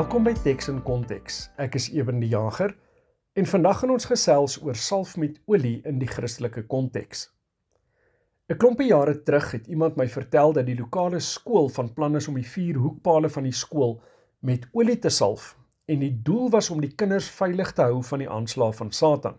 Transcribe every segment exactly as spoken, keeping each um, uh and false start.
Welkom by Teks in Konteks. Ek is Eben die Jager en vandag gaan ons gesels oor salf met olie in die Christelike konteks. 'n Klompie jare terug het iemand my vertel dat die lokale skool van plan is om die vier hoekpale van die skool met olie te salf en die doel was om die kinders veilig te hou van die aanslae van Satan.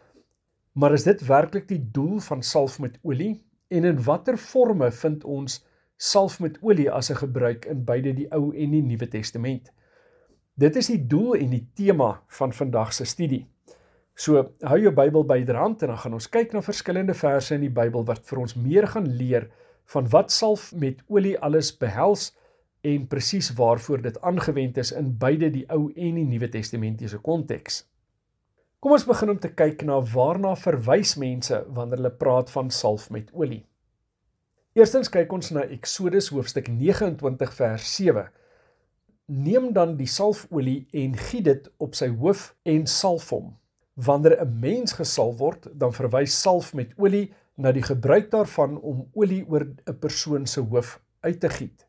Maar is dit werklik die doel van salf met olie en in watter vorme vind ons salf met olie as 'n gebruik in beide die Ou en die Nuwe Testament? Dit is die doel en die tema van vandag se studie. So, hou jou Bybel byderhand en dan gaan ons kyk na verskillende verse in die Bybel wat vir ons meer gaan leer van wat salf met olie alles behels en presies waarvoor dit aangewend is in beide die Ou en die Nuwe Testamentiese konteks. Kom ons begin om te kyk na waarna verwys mense wanneer hulle praat van salf met olie. Eerstens kyk ons na Eksodus hoofstuk nege en twintig vers sewe. Neem dan die salfolie en giet dit op sy hoof en salf hom. Wanneer 'n mens gesalf word, dan verwys salf met olie na die gebruik daarvan om olie oor 'n persoon se hoof uit te giet.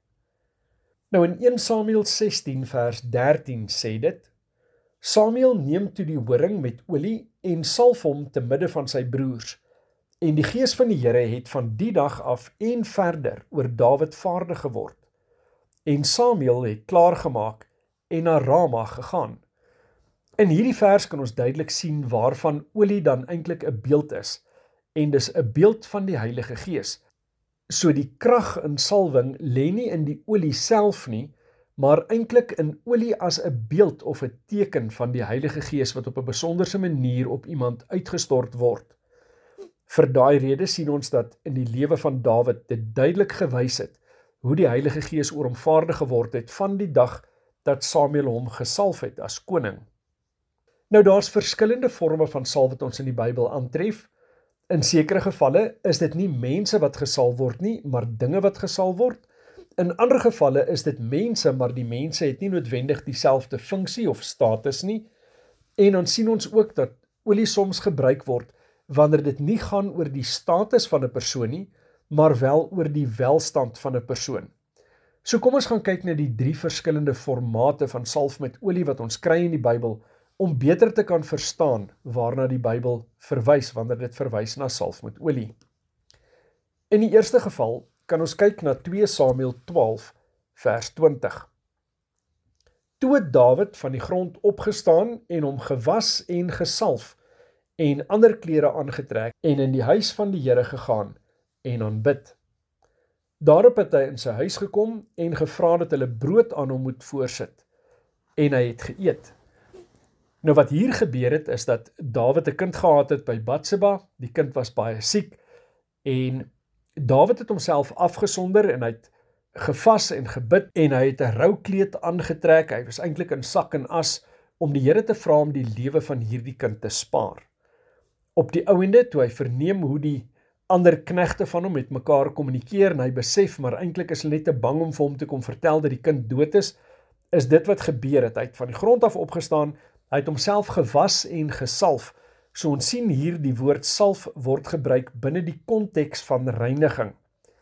Nou in eerste Samuel sestien vers dertien sê dit: Samuel neem toe die horing met olie en salf hom te midde van sy broers. En die gees van die Here het van die dag af en verder oor Dawid vaardig geword. En Samuel het klaargemaak en na Rama gegaan. In hierdie vers kan ons duidelik sien waarvan olie dan eintlik 'n beeld is, en dis 'n beeld van die Heilige Gees. So die krag in salwing lê nie in die olie self nie, maar eintlik in olie as 'n beeld of 'n teken van die Heilige Gees wat op 'n besonderse manier op iemand uitgestort word. Vir daai rede sien ons dat in die lewe van Dawid dit duidelik gewys het hoe die Heilige Gees oor hom vaardig geword het van die dag dat Samuel hom gesalf het as koning. Nou daar's verskillende vorme van salf wat ons in die Bybel aantref. In sekere gevalle is dit nie mense wat gesalf word nie, maar dinge wat gesalf word. In ander gevalle is dit mense, maar die mense het nie noodwendig dieselfde funksie of status nie. En dan sien ons ook dat olie soms gebruik word wanneer dit nie gaan oor die status van 'n persoon nie, maar wel oor die welstand van 'n persoon. So kom ons gaan kyk na die drie verskillende formate van salf met olie wat ons kry in die Bybel, om beter te kan verstaan waarna die Bybel verwys wanneer dit verwys na salf met olie. In die eerste geval kan ons kyk na tweede Samuel twaalf vers twintig. Toe het Dawid van die grond opgestaan en hom gewas en gesalf en ander klere aangetrek en in die huis van die Here gegaan en aanbid. Daarop het hy in sy huis gekom en gevra dat hulle brood aan hom moet voorsit en hy het geëet. Nou wat hier gebeur het is dat Dawid 'n kind gehad het by Batseba, die kind was baie siek en Dawid het homself afgesonder en hy het gevas en gebid en hy het 'n roukleed aangetrek, hy was eintlik in sak en as om die Here te vra om die lewe van hierdie kind te spaar. Op die ouende, toe hy verneem hoe die ander knegte van hom met mekaar kommunikeer en hy besef, maar eintlik is hulle net te bang om vir hom te kom vertel dat die kind dood is, is dit wat gebeur het. Hy het van die grond af opgestaan, hy het homself gewas en gesalf. So ons sien hier die woord salf word gebruik binne die konteks van reiniging.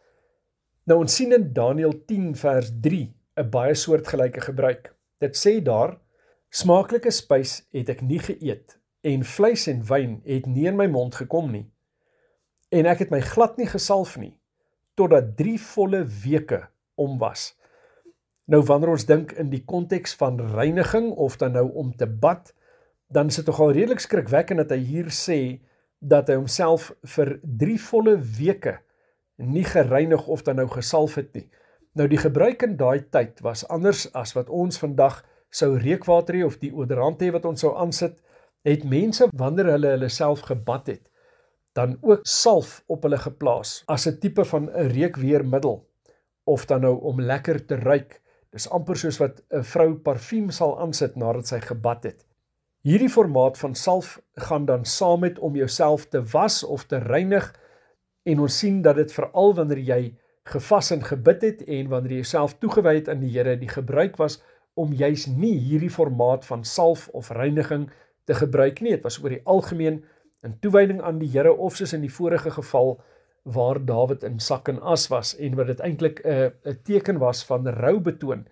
Nou ons sien in Daniël tien vers drie 'n baie soortgelyke gebruik. Dit sê daar: Smaaklike spys het ek nie geëet en vleis en wyn het nie in my mond gekom nie. En ek het my glad nie gesalf nie, totdat drie volle weke om was. Nou wanneer ons dink in die konteks van reiniging, of dan nou om te bad, dan is dit toch al redelik skrikwekkend dat hy hier sê, dat hy homself vir drie volle weke nie gereinig of dan nou gesalf het nie. Nou die gebruik in daai tyd was anders as wat ons vandag sou reukwater hê of die odorant hê wat ons sou aansit, het mense wanneer hulle hulle self gebad het, dan ook salf op hulle geplaas, as 'n tipe van 'n reukweermiddel, of dan nou om lekker te ruik. Dis amper soos wat 'n vrou parfuum sal aansit nadat sy gebad het. Hierdie formaat van salf gaan dan saam met om jouself te was of te reinig, en ons sien dat dit veral wanneer jy gevas en gebid het, en wanneer jy jouself toegewy het aan die Here, die gebruik was om juis nie hierdie formaat van salf of reiniging te gebruik nie. Het was oor die algemeen in toewyding aan die Here, of soos in die vorige geval, waar Dawid in sak en as was, en wat dit eintlik 'n 'n teken was van rou betoon,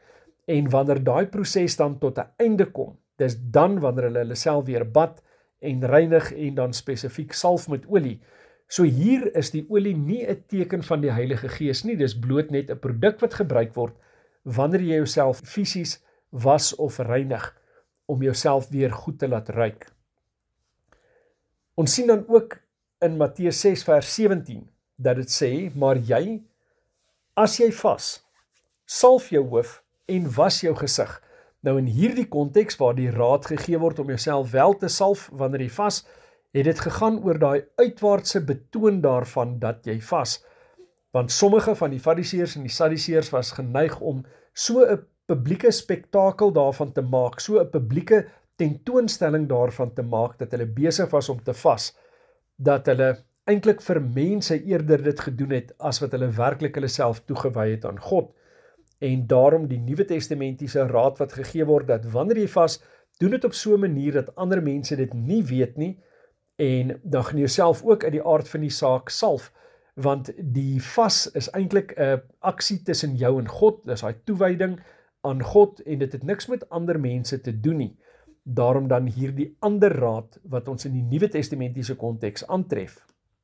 En wanneer daai proses dan tot 'n einde kom, dis dan wanneer hulle hulle self weer bad en reinig en dan spesifiek salf met olie. So hier is die olie nie 'n teken van die Heilige Gees nie, dis bloot net 'n produk wat gebruik word wanneer jy jouself fisies was of reinig om jouself weer goed te laat ruik. Ons sien dan ook in Matteus ses vers sewentien dat dit sê, maar jy, as jy vas, salf jou hoof en was jou gesig. Nou in hierdie konteks waar die raad gegee word om jouself wel te salf wanneer jy vas, het dit gegaan oor daai uitwaartse betoon daarvan dat jy vas. Want sommige van die Fariseërs en die Sadduseërs was geneig om so 'n publieke spektakel daarvan te maak, so 'n publieke tentoonstelling daarvan te maak, dat hulle besig was om te vas, dat hulle eintlik vir mense eerder dit gedoen het, as wat hulle werklik hulle self toegewy het aan God. En daarom die Nuwe Testamentiese raad wat gegee word, dat wanneer jy vas, doen dit op so 'n manier dat ander mense dit nie weet nie, en dan gaan jy jouself ook uit die aard van die saak salf, want die vas is eintlik 'n aksie tussen jou en God, dis daai toewyding aan God, en dit het niks met ander mense te doen nie. Daarom dan hierdie ander raad wat ons in die Nuwe Testamentiese konteks aantref.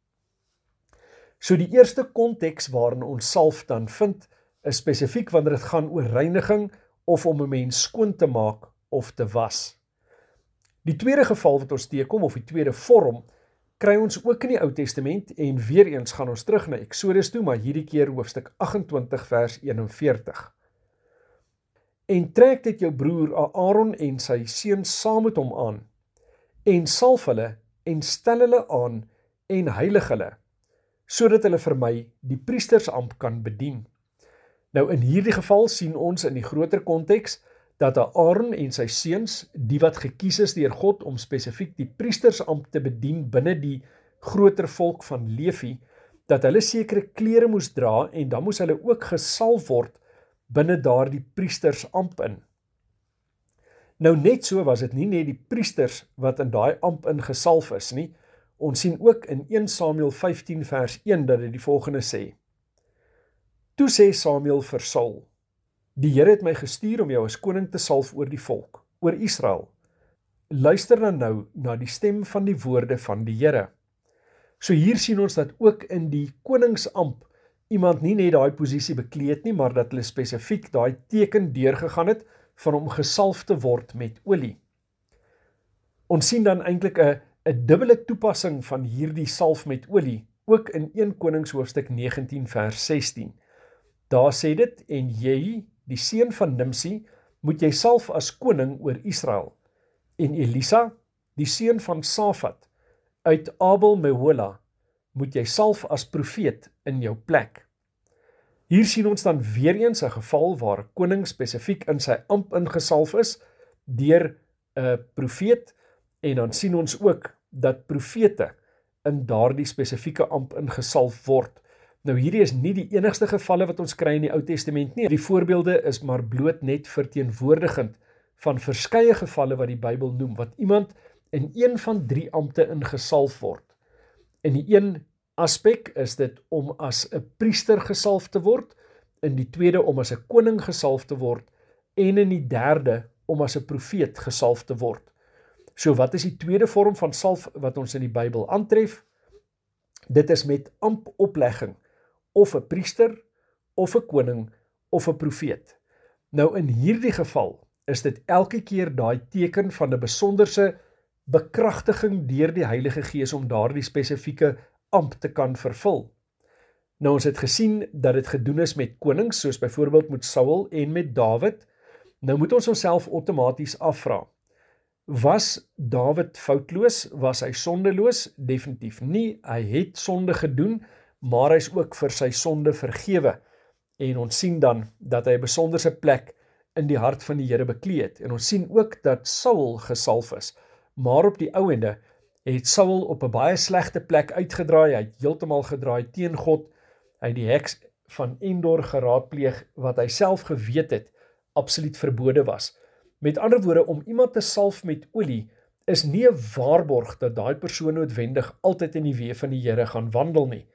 So die eerste konteks waarin ons salf dan vind, is spesifiek wanneer dit gaan oor reiniging of om 'n mens skoon te maak of te was. Die tweede geval wat ons teekom, of die tweede vorm, kry ons ook in die Ou Testament, en weer eens gaan ons terug na Eksodus toe, maar hierdie keer hoofstuk agt-en-twintig vers een en veertig. En trek dit jou broer Aaron en sy seuns saam met hom aan, en salf hulle, en stel hulle aan, en heilig hulle, sodat hulle vir my die priestersampt kan bedien. Nou in hierdie geval sien ons in die groter konteks, dat Aaron en sy seuns, die wat gekies is deur God om spesifiek die priestersampt te bedien binne die groter volk van Levi, dat hulle sekere klere moes dra, en dan moes hulle ook gesalf word binne daardie priestersampt in. Nou net so was dit nie net die priesters wat in daai ampt ingesalf is nie. Ons sien ook in eerste Samuel vyftien vers een dat dit die volgende sê. Toe sê Samuel vir Saul, die Here het my gestuur om jou as koning te salf oor die volk, oor Israel. Luister dan nou na die stem van die woorde van die Here. So hier sien ons dat ook in die koningsampt iemand nie net daai posisie bekleed nie, maar dat hulle spesifiek daai teken deurgegaan het van om gesalf te word met olie. Ons sien dan eintlik 'n 'n dubbele toepassing van hierdie salf met olie, ook in eerste Konings hoofstuk negentien vers sestien. Daar sê dit, en jy, die seun van Nimsi, moet jy salf as koning oor Israel. En Elisa, die seun van Safat, uit Abel Mehola, moet jy salf as profeet in jou plek. Hier sien ons dan weer eens 'n geval waar 'n koning spesifiek in sy ampt ingesalf is, deur 'n profeet, en dan sien ons ook dat profete in daardie spesifieke ampt ingesalf word. Nou hierdie is nie die enigste gevalle wat ons kry in die Ou Testament nie. Die voorbeelde is maar bloot net verteenwoordigend van verskeie gevalle wat die Bybel noem, wat iemand in een van drie ampte ingesalf word. In die een aspek is dit om as 'n priester gesalf te word, in die tweede om as 'n koning gesalf te word, en in die derde om as 'n profeet gesalf te word. So wat is die tweede vorm van salf wat ons in die Bybel aantref? Dit is met amptoplegging, of 'n priester, of 'n koning, of 'n profeet. Nou in hierdie geval is dit elke keer daai teken van 'n besonderse bekragtiging deur die Heilige Gees om daardie spesifieke ampt te kan vervul. Nou ons het gesien dat dit gedoen is met konings, soos byvoorbeeld met Saul en met Dawid. Nou moet ons onsself outomaties afvra, was Dawid foutloos? Was hy sondeloos? Definitief nie. Hy het sonde gedoen, maar hy is ook vir sy sonde vergewe. En ons sien dan dat hy 'n besonderse plek in die hart van die Here bekleed. En ons sien ook dat Saul gesalf is. Maar op die ou ende het Saul op 'n baie slegte plek uitgedraai. Hy het heeltemal gedraai teen God. Hy het die heks van Endor geraadpleeg wat hy self geweet het absoluut verbode was. Met ander woorde, om iemand te salf met olie is nie 'n waarborg dat daai persoon noodwendig altyd in die weë van die Here gaan wandel nie.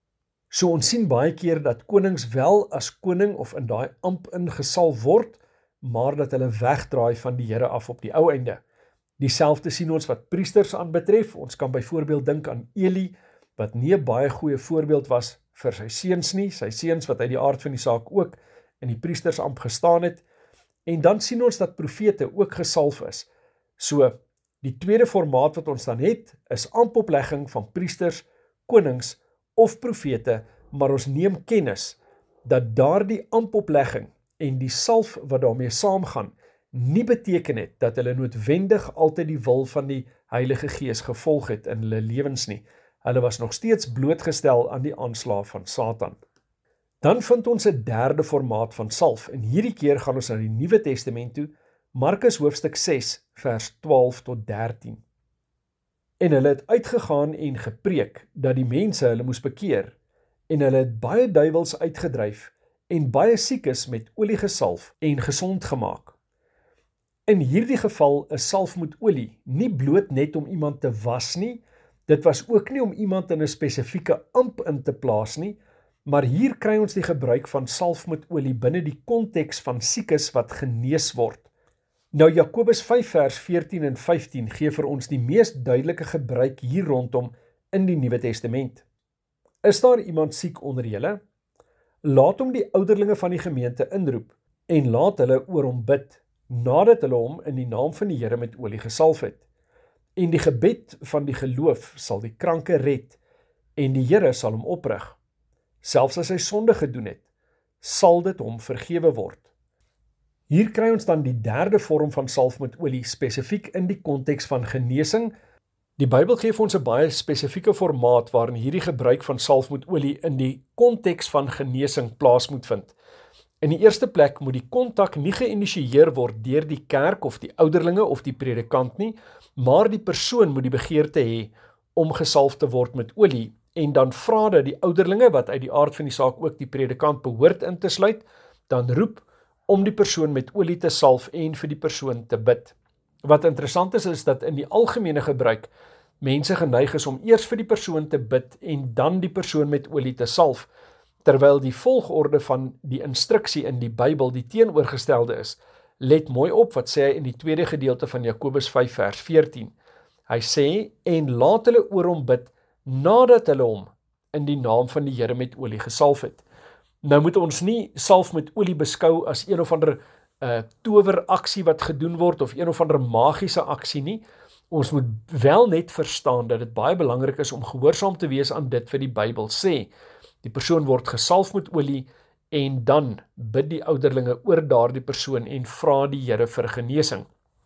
So ons sien baie keer dat konings wel as koning of in daai ampt ingesalf word, maar dat hulle wegdraai van die Here af op die ou einde. Dieselfde sien ons wat priesters aanbetref. Ons kan byvoorbeeld dink aan Eli, wat nie 'n baie goeie voorbeeld was vir sy seuns nie, sy seuns wat uit die aard van die saak ook in die priestersambt gestaan het. En dan sien ons dat profete ook gesalf is. So, die tweede formaat wat ons dan het, is ampoplegging van priesters, konings of profete, maar ons neem kennis dat daardie ampoplegging en die salf wat daarmee saamgaan, nie beteken het dat hulle noodwendig altyd die wil van die Heilige Gees gevolg het in hulle lewens nie. Hulle was nog steeds blootgestel aan die aanslag van Satan. Dan vind ons 'n derde formaat van salf, en hierdie keer gaan ons na die Nuwe Testament toe, Markus hoofstuk ses, vers twaalf tot dertien. En hulle het uitgegaan en gepreek, dat die mense hulle moes bekeer, en hulle het baie duiwels uitgedryf, en baie siekes met olie gesalf en gesond gemaak. In hierdie geval is salf met olie nie bloot net om iemand te was nie, dit was ook nie om iemand in 'n spesifieke amp in te plaas nie, maar hier kry ons die gebruik van salf met olie binne die konteks van siekes wat genees word. Nou Jakobus vyf vers veertien en vyftien gee vir ons die mees duidelike gebruik hier rondom in die Nuwe Testament. Is daar iemand siek onder julle? Laat hom die ouderlinge van die gemeente inroep en laat hulle oor hom bid, nadat hulle hom in die naam van die Here met olie gesalf het. En die gebed van die geloof sal die kranke red, en die Here sal hom oprig. Selfs as hy sonde gedoen het, sal dit hom vergewe word. Hier kry ons dan die derde vorm van salf met olie, spesifiek in die konteks van genesing. Die Bybel gee vir ons 'n baie spesifieke formaat waarin hierdie gebruik van salf met olie in die konteks van genesing plaas moet vind. In die eerste plek moet die kontak nie geïnisieer word deur die kerk of die ouderlinge of die predikant nie, maar die persoon moet die begeerte hê om gesalf te word met olie, en dan vra dat die ouderlinge, wat uit die aard van die saak ook die predikant behoort in te sluit, dan roep om die persoon met olie te salf en vir die persoon te bid. Wat interessant is, is dat in die algemene gebruik, mense geneig is om eers vir die persoon te bid en dan die persoon met olie te salf, terwyl die volgorde van die instruksie in die Bybel die teenoorgestelde is. Let mooi op wat sê hy in die tweede gedeelte van Jakobus vyf vers veertien. Hy sê, en laat hulle oor hom bid, nadat hulle hom in die naam van die Here met olie gesalf het. Nou moet ons nie salf met olie beskou as een of ander uh, toweraksie wat gedoen word, of een of ander magiese aksie nie. Ons moet wel net verstaan dat dit baie belangrik is om gehoorsaam te wees aan dit wat die Bybel sê. Die persoon word gesalf met olie, en dan bid die ouderlinge oor daardie persoon en vra die Here vir genesing.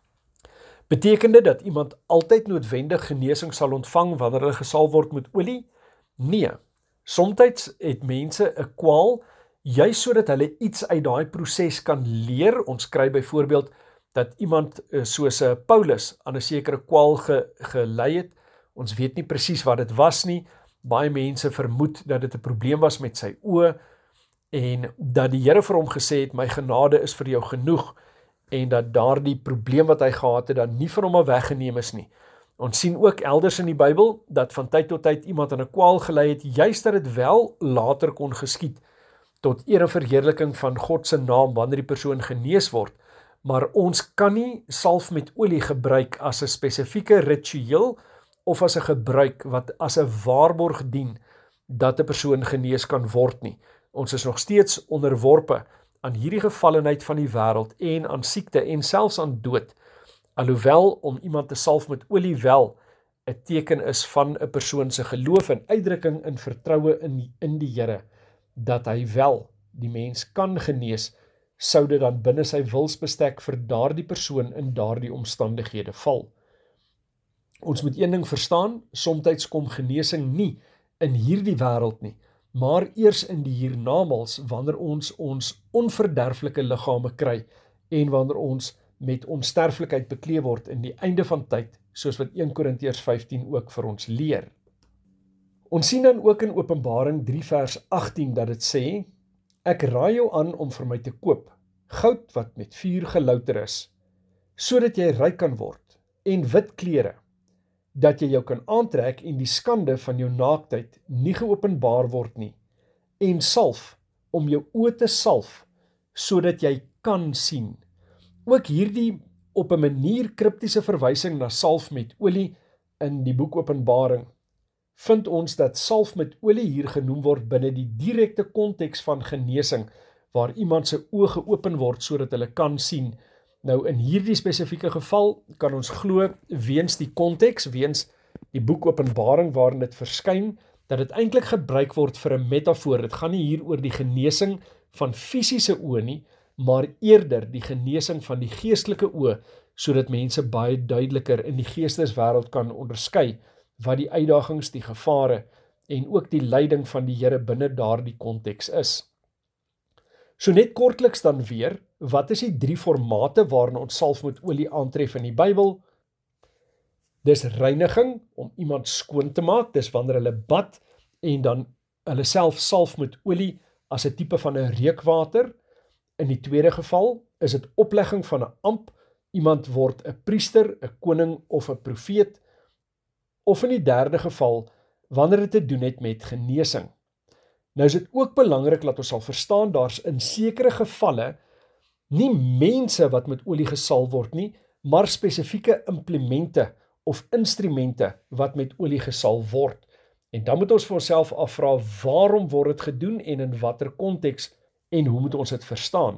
Beteken dit dat iemand altyd noodwendig genesing sal ontvang wanneer hulle gesalf word met olie? Nee. Somtyds het mense 'n kwaal, juis sodat hulle iets uit daai proses kan leer. Ons kry byvoorbeeld dat iemand soos Paulus aan 'n sekere kwaal ge, gelei het. Ons weet nie presies wat dit was nie. Baie mense vermoed dat dit 'n probleem was met sy oë, en dat die Here vir hom gesê het, my genade is vir jou genoeg, en dat daardie probleem wat hy gehad het, dan nie vir hom al weggeneem is nie. Ons sien ook elders in die Bybel, dat van tyd tot tyd iemand in 'n kwaal gelei het, juist dat dit wel later kon geskied, tot eer en verheerliking van God se naam, wanneer die persoon genees word. Maar ons kan nie salf met olie gebruik as 'n spesifieke ritueel, of as 'n gebruik wat as 'n waarborg dien, dat 'n persoon genees kan word nie. Ons is nog steeds onderworpe aan hierdie gevallenheid van die wêreld en aan siekte en selfs aan dood, alhoewel om iemand te salf met olie wel 'n teken is van 'n persoon se geloof en uitdrukking in vertroue in die, in die Here, dat hy wel die mens kan genees, sou dit dan binne sy wilsbestek vir daardie persoon in daardie omstandighede val. Ons moet een ding verstaan, somtyds kom genesing nie in hierdie wêreld nie, maar eers in die hiernamaals, wanneer ons ons onverderflike liggame kry, en wanneer ons met onsterflikheid beklee word in die einde van tyd, soos wat Eerste Korintiërs vyftien ook vir ons leer. Ons sien dan ook in Openbaring drie vers agttien dat dit sê, ek raai jou aan om vir my te koop, goud wat met vuur gelouter is, sodat jy ryk kan word, en wit klere, dat jy jou kan aantrek en die skande van jou naaktheid nie geopenbaar word nie, en salf om jou oë te salf, sodat jy kan sien. Ook hierdie op 'n manier kriptiese verwysing na salf met olie in die boek Openbaring, vind ons dat salf met olie hier genoem word binne die direkte konteks van genesing, waar iemand se oë geopen word sodat hulle kan sien. Nou in hierdie spesifieke geval kan ons glo weens die konteks, weens die boek Openbaring waarin dit verskyn, dat dit eintlik gebruik word vir 'n metafoor. Dit gaan nie hier oor die genesing van fisiese oë nie, maar eerder die genesing van die geestelike oë, sodat mense baie duideliker in die geesteswêreld kan onderskei wat die uitdagings, die gevare en ook die leiding van die Here binne daardie konteks is. So net kortliks dan weer, wat is die drie formate waarin ons salf met olie aantref in die Bybel? Dis reiniging, om iemand skoon te maak, dis wanneer hulle bad en dan hulle self salf met olie as 'n tipe van 'n reukwater. In die tweede geval is dit oplegging van 'n amp, iemand word 'n priester, 'n koning of 'n profeet. Of in die derde geval, wanneer dit te doen het met genesing. Nou is dit ook belangrik dat ons sal verstaan, daar's in sekere gevalle nie mense wat met olie gesalf word nie, maar spesifieke implemente of instrumente wat met olie gesalf word. En dan moet ons vir onsself afvra, waarom word dit gedoen en in watter konteks en hoe moet ons dit verstaan?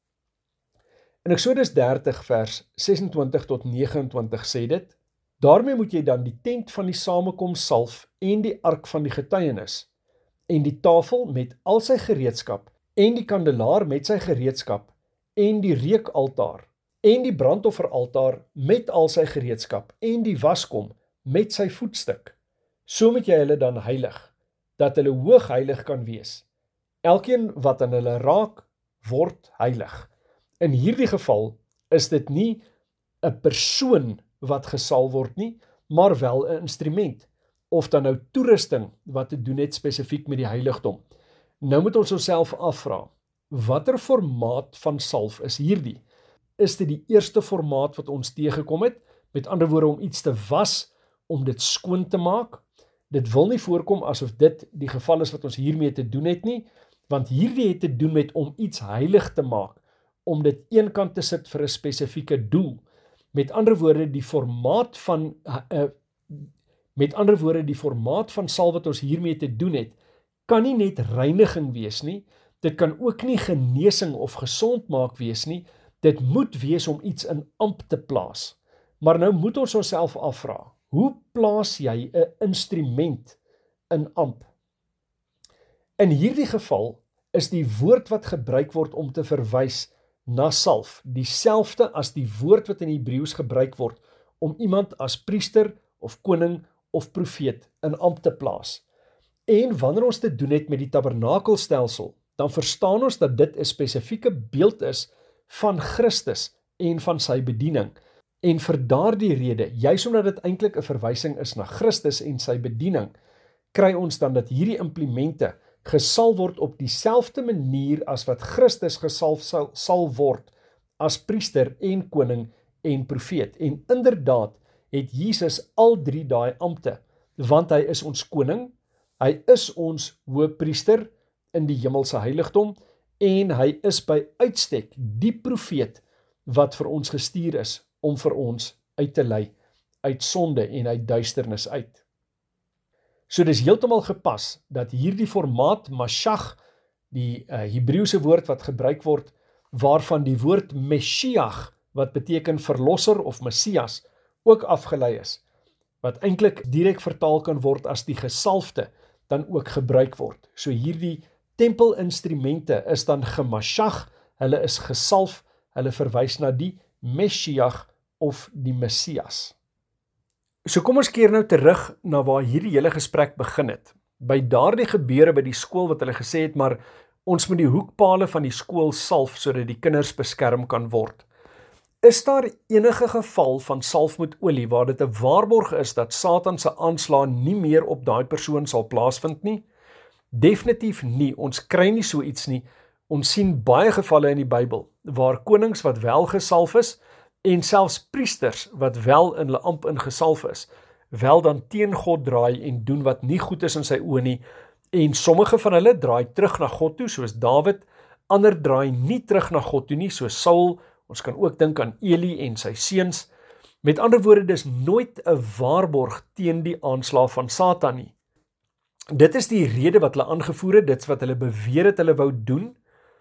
In Eksodus dertig vers sesentwintig tot negenentwintig sê dit, daarmee moet jy dan die tent van die samekoms salf en die ark van die getuienis en die tafel met al sy gereedskap en die kandelaar met sy gereedskap en die reukaltaar en die brandofferaltaar met al sy gereedskap en die waskom met sy voetstuk. So moet jy hulle dan heilig, dat hulle hoog heilig kan wees. Elkeen wat aan hulle raak, word heilig. In hierdie geval is dit nie 'n persoon wat gesalf word nie, maar wel 'n instrument, of dan nou toerusting wat te doen het spesifiek met die heiligdom. Nou moet ons onsself afvra, watter formaat van salf is hierdie? Is dit die eerste formaat wat ons teëgekom het? Met ander woorde om iets te was, om dit skoon te maak? Dit wil nie voorkom asof dit die geval is wat ons hiermee te doen het nie, want hierdie het te doen met om iets heilig te maak, om dit eenkant te sit vir 'n spesifieke doel. Met ander woorde, die formaat van uh, met ander woorde, die formaat van salf wat ons hiermee te doen het, kan nie net reiniging wees nie, dit kan ook nie genesing of gesond maak wees nie, dit moet wees om iets in amp te plaas. Maar nou moet ons onsself afvra, hoe plaas jy 'n instrument in amp? In hierdie geval is die woord wat gebruik word om te verwys na salf, dieselfde as die woord wat in Hebreëus gebruik word om iemand as priester of koning of profeet in amp te plaas. En wanneer ons te doen het met die tabernakelstelsel, dan verstaan ons dat dit 'n spesifieke beeld is van Christus en van sy bediening. En vir daardie rede, juis omdat dit eintlik 'n verwysing is na Christus en sy bediening, kry ons dan dat hierdie implemente gesalf word op dieselfde manier as wat Christus gesalf sal, sal word as priester en koning en profeet. En inderdaad het Jesus al drie daai ampte, want hy is ons koning, hy is ons hoëpriester in die hemelse heiligdom en hy is by uitstek die profeet wat vir ons gestuur is om vir ons uit te lei uit sonde en uit duisternis uit. So dis heeltemal gepas dat hierdie formaat Mashiach, die uh, Hebreëse woord wat gebruik word, waarvan die woord Meshiach, wat beteken verlosser of Messias, ook afgelei is, wat eintlik direk vertaal kan word as die gesalfde, dan ook gebruik word. So hierdie tempelinstrumente is dan gemashiach, hulle is gesalf, hulle verwys na die Meshiach of die Messias. So kom ons keer nou terug na waar hierdie hele gesprek begin het. By daardie gebeure by die skool wat hulle gesê het, maar ons moet die hoekpale van die skool salf sodat die kinders beskerm kan word. Is daar enige geval van salf met olie waar dit 'n waarborg is dat Satan se aanslae nie meer op daai persoon sal plaasvind nie? Definitief nie, ons kry nie so iets nie. Ons sien baie gevalle in die Bybel waar konings wat wel gesalf is en selfs priesters wat wel in hulle amp ingesalf is, wel dan teen God draai en doen wat nie goed is in sy oë nie, en sommige van hulle draai terug na God toe, soos Dawid, ander draai nie terug na God toe nie, soos Saul Ons kan ook dink aan Eli en sy seuns. Met ander woorde, dis nooit 'n waarborg teen die aanslag van Satan nie. Dit is die rede wat hulle aangevoer het, dit is wat hulle beweer het hulle wou doen.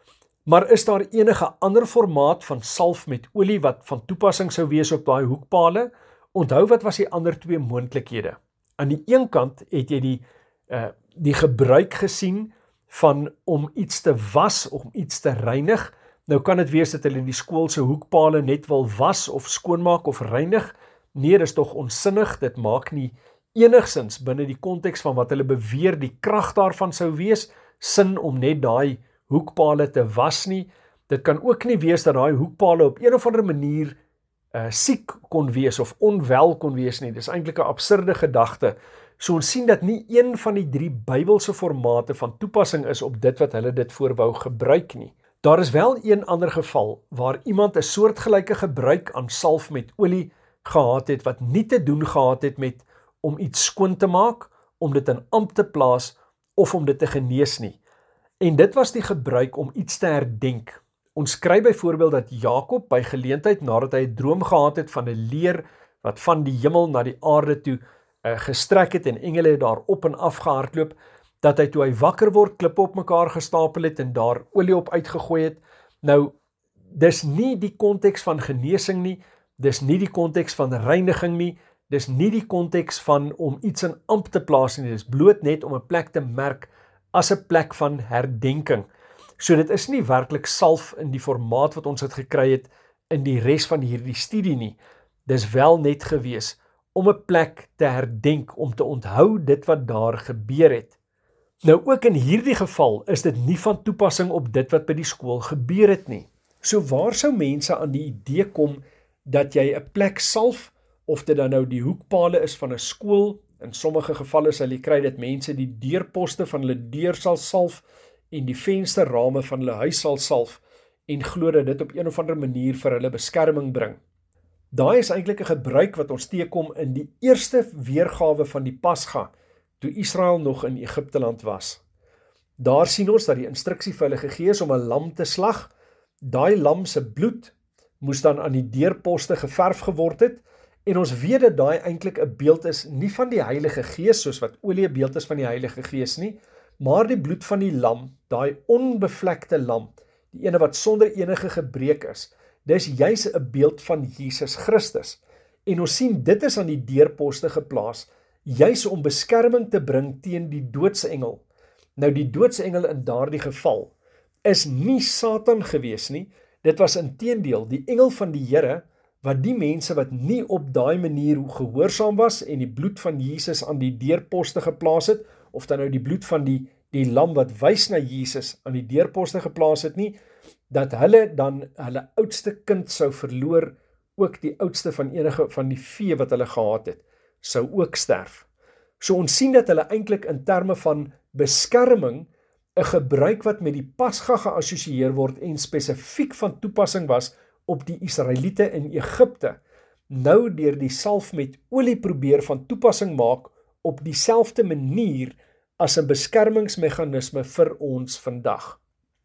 Maar is daar enige ander formaat van salf met olie wat van toepassing sou wees op daai hoekpale? Onthou, wat was die ander twee moontlikhede? Aan die een kant het jy die, uh, die gebruik gesien van om iets te was, om iets te reinig. Nou kan dit wees dat hulle die skoolse hoekpale net wil was of skoonmaak of reinig. Nee, dis tog onsinnig, dit maak nie enigsins binne die konteks van wat hulle beweer die krag daarvan sou wees, sin om net daai hoekpale te was nie. Dit kan ook nie wees dat daai hoekpale op een of ander manier uh, siek kon wees of onwel kon wees nie. Dis eintlik 'n absurde gedagte. So ons sien dat nie een van die drie Bybelse formate van toepassing is op dit wat hulle dit voor wou gebruik nie. Daar is wel een ander geval waar iemand 'n soortgelyke gebruik aan salf met olie gehad het wat nie te doen gehad het met om iets skoon te maak, om dit in ampt te plaas of om dit te genees nie. En dit was die gebruik om iets te herdenk. Ons kry byvoorbeeld dat Jakob by geleentheid nadat hy 'n droom gehad het van 'n leer wat van die hemel na die aarde toe uh, gestrek het en engele het daar op en af gehardloop, dat hy toe hy wakker word klippe op mekaar gestapel het en daar olie op uitgegooi het. Nou, dis nie die konteks van genesing nie, dis nie die konteks van reiniging nie, dis nie die konteks van om iets in ampt te plaas nie, dis bloot net om 'n plek te merk as 'n plek van herdenking. So dit is nie werklik salf in die formaat wat ons het gekry het in die res van hierdie studie nie. Dis wel net gewees om 'n plek te herdenk, om te onthou dit wat daar gebeur het. Nou ook in hierdie geval is dit nie van toepassing op dit wat by die skool gebeur het nie. So waar sou mense aan die idee kom dat jy 'n plek salf, of dit dan nou die hoekpale is van 'n skool, in sommige gevalle sal jy kry dat mense die deurposte van hulle deur sal salf en die vensterrame van hulle huis sal salf en glo dat dit op een of ander manier vir hulle beskerming bring. Daai is eintlik 'n gebruik wat ons teekom in die eerste weergawe van die Pasga, toe Israel nog in Egipte land was. Daar sien ons dat die instruksie vir hulle gegee is om 'n lam te slag. Daai lam se bloed moes dan aan die deurposte geverf geword het, en ons weet dat daai eintlik 'n beeld is, nie van die Heilige Gees, soos wat olie 'n beeld is van die Heilige Gees nie, maar die bloed van die lam, daai onbevlekte lam, die ene wat sonder enige gebrek is, dis juis 'n beeld van Jesus Christus. En ons sien dit is aan die deurposte geplaas, juis om beskerming te bring teen die doodsengel. Nou die doodsengel in daardie geval is nie Satan gewees nie, dit was inteendeel die engel van die Here, wat die mense wat nie op daai manier gehoorsaam was en die bloed van Jesus aan die deurposte geplaas het, of dan nou die bloed van die, die lam wat wys na Jesus aan die deurposte geplaas het nie, dat hulle dan hulle oudste kind sou verloor, ook die oudste van enige van die vee wat hulle gehad het, sou ook sterf. So ons sien dat hulle eintlik in terme van beskerming 'n gebruik wat met die Pasga geassosieer word en spesifiek van toepassing was op die Israeliete in Egipte, nou deur die salf met olie probeer van toepassing maak op dieselfde manier as 'n beskermingsmeganisme vir ons vandag.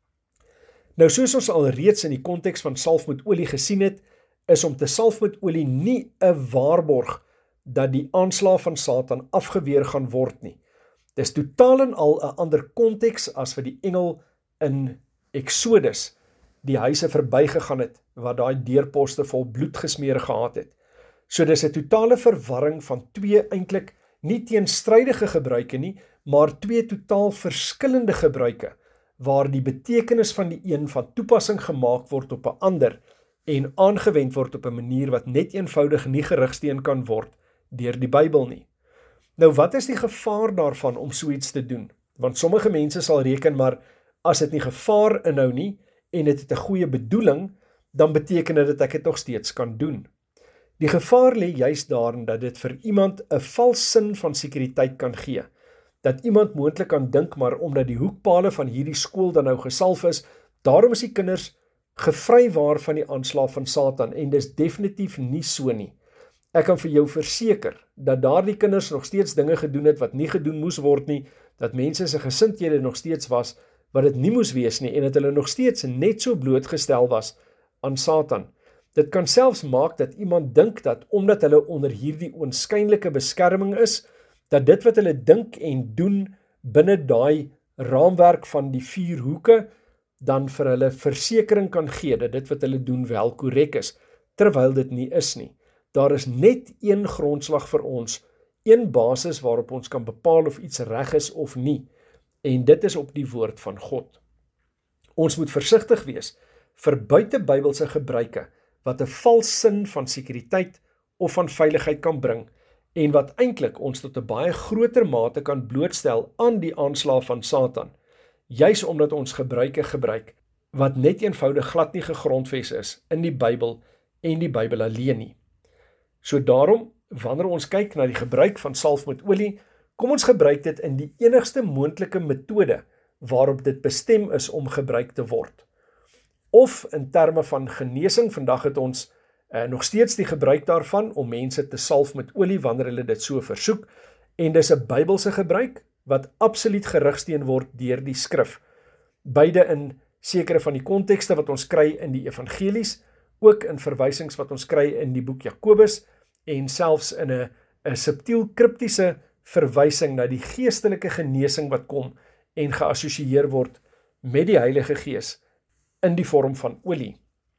Nou soos ons al reeds in die konteks van salf met olie gesien het, is om te salf met olie nie 'n waarborg dat die aanslag van Satan afgeweer gaan word nie. Dis totaal en al 'n ander konteks as wat die engel in Exodus die huise verbygegaan het, wat daai deurposte vol bloed gesmeer gehad het. So dis 'n totale verwarring van twee eintlik nie teenstrydige gebruike nie, maar twee totaal verskillende gebruike, waar die betekenis van die een van toepassing gemaak word op 'n ander en aangewend word op 'n manier wat net eenvoudig nie gerigsteen kan word deur die Bybel nie. Nou wat is die gevaar daarvan om so iets te doen? Want sommige mense sal reken, maar as dit nie gevaar inhou nie en dit het 'n goeie bedoeling, dan beteken dit dat ek dit nog steeds kan doen. Die gevaar lê juis daarin dat dit vir iemand 'n vals sin van sekuriteit kan gee. Dat iemand moontlik kan dink, maar omdat die hoekpale van hierdie skool dan nou gesalf is, daarom is die kinders gevrywaar van die aanslag van Satan, en dis definitief nie so nie. Ek kan vir jou verseker, dat daardie kinders nog steeds dinge gedoen het wat nie gedoen moes word nie, dat mense se gesindhede nog steeds was, wat dit nie moes wees nie, en dat hulle nog steeds net so blootgestel was aan Satan. Dit kan selfs maak dat iemand dink dat omdat hulle onder hierdie oënskynlike beskerming is, dat dit wat hulle dink en doen binne daai raamwerk van die vier hoeke, dan vir hulle versekering kan gee dat dit wat hulle doen wel korrek is, terwyl dit nie is nie. Daar is net een grondslag vir ons, een basis waarop ons kan bepaal of iets reg is of nie, en dit is op die woord van God. Ons moet versigtig wees vir buitebybelse gebruike wat 'n vals sin van sekuriteit of van veiligheid kan bring en wat eintlik ons tot 'n baie groter mate kan blootstel aan die aanslae van Satan, juis omdat ons gebruike gebruik wat net eenvoudig glad nie gegrondves is in die Bybel en die Bybel alleen nie. So daarom, wanneer ons kyk na die gebruik van salf met olie, kom ons gebruik dit in die enigste moontlike metode waarop dit bestem is om gebruik te word. Of in terme van genesing, vandag het ons uh, nog steeds die gebruik daarvan om mense te salf met olie wanneer hulle dit so versoek, en dis 'n Bybelse gebruik wat absoluut gerigsteen word deur die skrif. Beide in sekere van die kontekste wat ons kry in die evangelies, ook in verwysings wat ons kry in die boek Jakobus, en selfs in 'n 'n subtiel kriptiese verwysing na die geestelike genesing wat kom en geassosieer word met die Heilige Gees in die vorm van olie.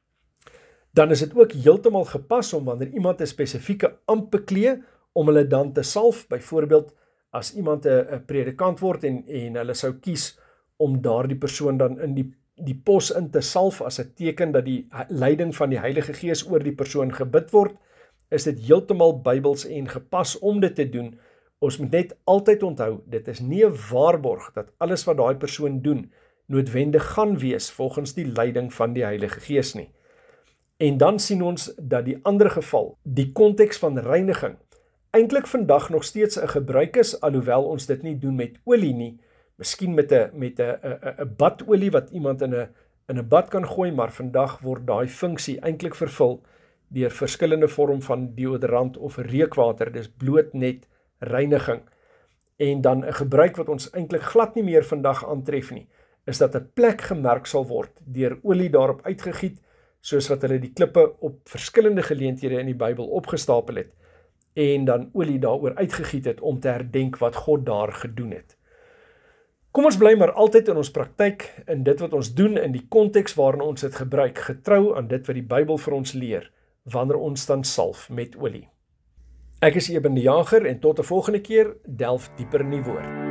Dan is dit ook heeltemal gepas om wanneer iemand 'n spesifieke ampt beklee, om hulle dan te salf, byvoorbeeld as iemand 'n 'n predikant word en en hulle sou kies om daardie persoon dan in die die pos in te salf as 'n teken dat die leiding van die Heilige Gees oor die persoon gebid word, is dit heeltemal Bybels en gepas om dit te doen. Ons moet net altyd onthou, dit is nie 'n waarborg dat alles wat daai persoon doen noodwendig gaan wees volgens die leiding van die Heilige Gees nie. En dan sien ons dat die ander geval, die konteks van reiniging, eintlik vandag nog steeds 'n gebruik is, alhoewel ons dit nie doen met olie nie, miskien met 'n met 'n 'n 'n badolie wat iemand in 'n in 'n bad kan gooi, maar vandag word daai funksie eintlik vervul deur verskillende vorm van deodorant of reukwater, dis bloot net reiniging. En dan 'n gebruik wat ons eintlik glad nie meer vandag aantref nie, is dat 'n plek gemerk sal word deur olie daarop uitgegiet, soos wat hulle die klippe op verskillende geleenthede in die Bybel opgestapel het, en dan olie daaroor uitgegiet het om te herdenk wat God daar gedoen het. Kom ons bly maar altyd in ons praktyk, in dit wat ons doen, in die konteks waarin ons dit gebruik, getrou aan dit wat die Bybel vir ons leer, wanneer ons dan salf met olie. Ek is Eben die Jager en tot 'n volgende keer delf dieper in die woord.